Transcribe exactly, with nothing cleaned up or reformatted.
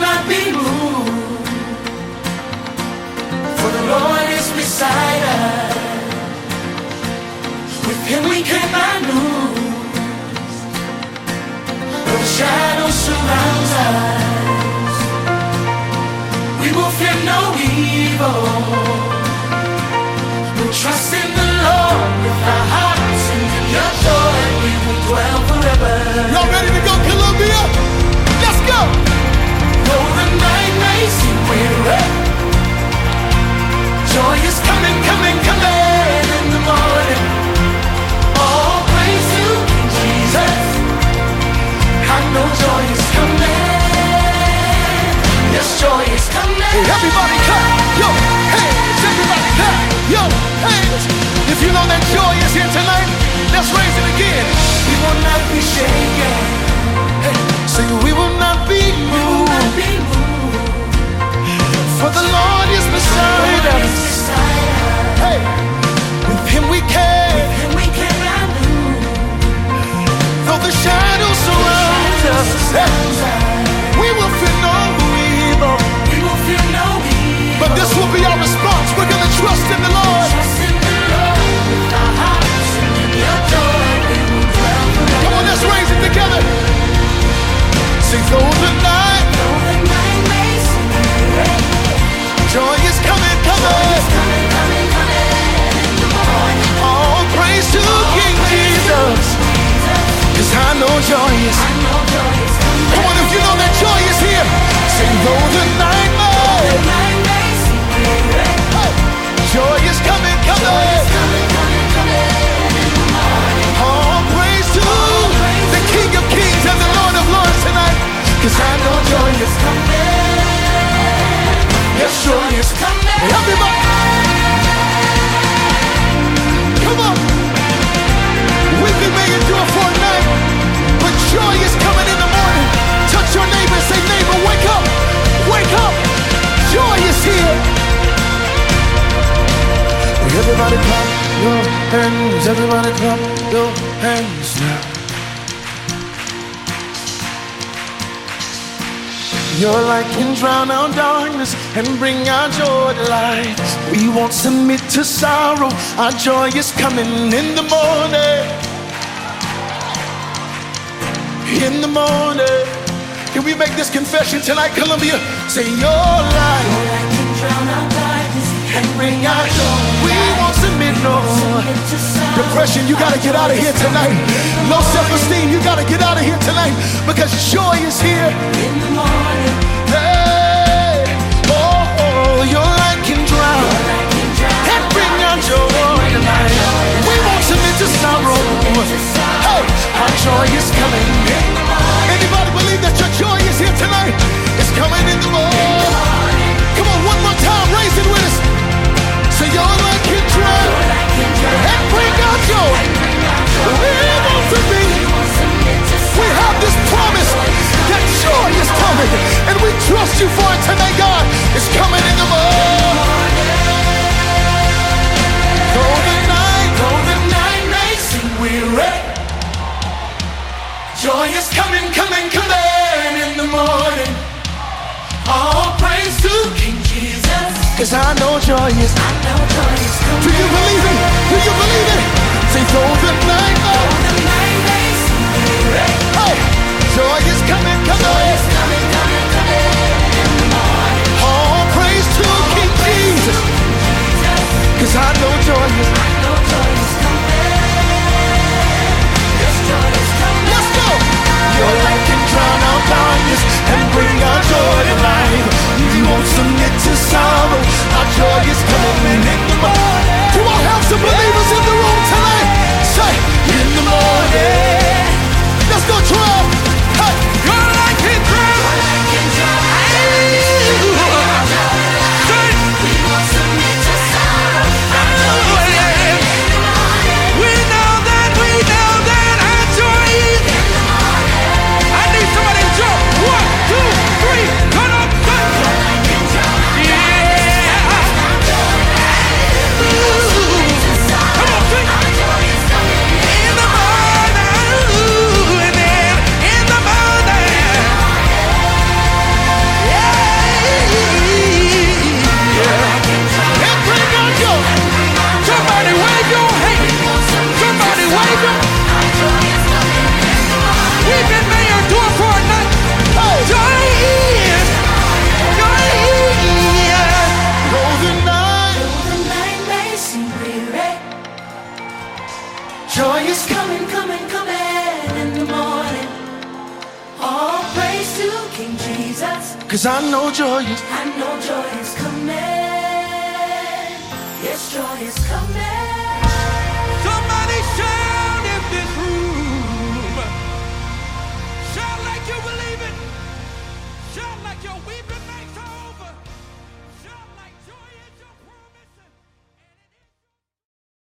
not be moved, for the Lord is beside us. With him we cannot lose, though the shadow surrounds us. We will fear no evil. We'll trust in the Lord with our hearts, and in your joy we will dwell forever. Y'all ready to go, Columbia? Let's go! Though the night may seem weary, joy is coming, coming, coming in the morning. All praise to King Jesus. I know joy is coming. Yes, joy is coming. Hey, everybody clap your hands. Everybody clap your hands. If you know that joy is here tonight, let's raise it again. We will not be shaken. Hey, say we will not be We will not moved, be moved. for the Lord is The beside Lord is us. beside us. Hey, with him we can, And we cannot lose. though the shadows surround us. Hey, we will fear no evil, We will fear no evil. but this will be our response. We're gonna trust in the Lord. Trust in the Lord with our hearts, and in your joy we will dwell forever. Come on, let's raise it together. Sing though the night, Though the night may seem weary, joy is coming, joy is coming. coming, coming, coming in the morning. All praise to King Jesus, cause I know joy is. I know joy is coming. Come on, if you know that joy is here, sing though the night The may. night may seem weary, Hey, joy is coming, joy coming. is coming, coming, coming in the morning. All praise to the King of Kings and the Lord of Lords tonight, cause I know joy is. It's coming. Yes, joy is. Coming. Everybody, come on. We've made it through a fortnight, but joy is coming in the morning. Touch your neighbor and say, neighbor, wake up, wake up. Joy is here. Everybody clap your hands, everybody clap your hands now. Your light can drown out darkness and bring our joy to light. We won't submit to sorrow, our joy is coming in the morning. In the morning. Can we make this confession tonight, Columbia? Say your light I can drown out darkness and bring out joy. we won't submit, no. Into sorrow. Depression, you gotta get out of here tonight. Low self-esteem, you gotta get out of here tonight, because joy is here. In the morning, Hey, oh, oh, your light can drown I can drown and bring out joy tonight. We won't submit to sorrow. Hey, our joy is coming. Anybody believe that your joy is here tonight? It's coming in the morning. Come on, one more time, raise it with us. Say your light can drown and bring out joy. We won't submit. We have this promise that joy is coming, and we trust you for it tonight, God. It's coming in the morning. Though the night, though the night may seem weary, joy is coming, coming, coming in the morning. All praise to King Jesus. cause I know joy is. I know joy is coming. Do you believe it? Do you believe it? Say though the night, oh, The night may seem weary, hey, joy is coming, joy coming. is coming, coming, coming in the morning. All praise to King Jesus, cause I know joy is. I know joy is coming. Yes, joy is coming. Let's go. Your light can drown out darkness and bring our joy to life. We won't submit to sorrow. Our joy is coming in the morning. Do I have some believers in Joy is coming, coming, coming in the morning. All praise to King Jesus. Cause I know joy is. I know joy is coming. Yes, joy is coming. Somebody shout in this room. Shout like you believe it. Shout like you're weeping.